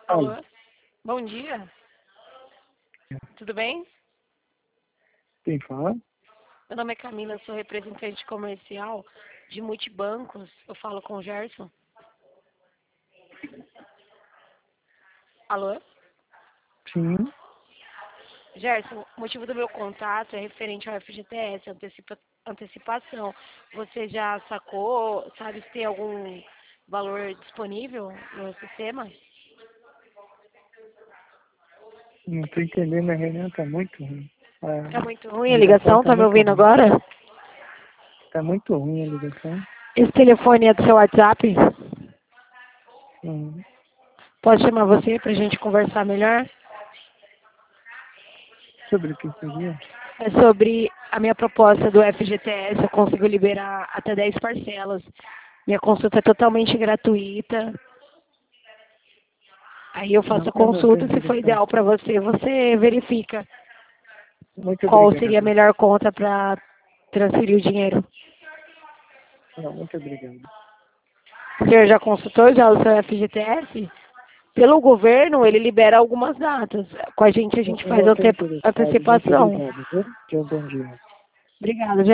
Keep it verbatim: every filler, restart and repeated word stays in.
Alô, Alô, bom dia, tudo bem? quem fala? Meu nome é Camila, sou representante comercial de multibancos. Eu falo com o Gerson. Alô? Sim, Gerson, o motivo do meu contato é referente ao F G T S, antecipa- antecipação. Você já sacou, sabe se tem algum valor disponível no sistema? não estou entendendo, a reunião está muito ruim. Tá A muito ruim a ligação ligação, está tá me muito ouvindo ruim. agora? Está muito ruim a ligação. Esse telefone é do seu WhatsApp? Hum, Posso chamar você pra gente conversar melhor? sobre o que seria? É sobre a minha proposta do F G T S, eu consigo liberar até dez parcelas. Minha consulta é totalmente gratuita. Aí eu faço Não, a eu não estou consulta, se for interessado. ideal para você, você verifica Muito qual seria a obrigado. melhor conta para transferir o dinheiro. Não, muito obrigado. O senhor já consultou já o seu F G T S? Pelo governo, ele libera algumas datas. Com a gente, a Eu gente eu faz não estou antep- interessado. Muito antecipação. obrigado, viu? Tenha um bom dia. Obrigada.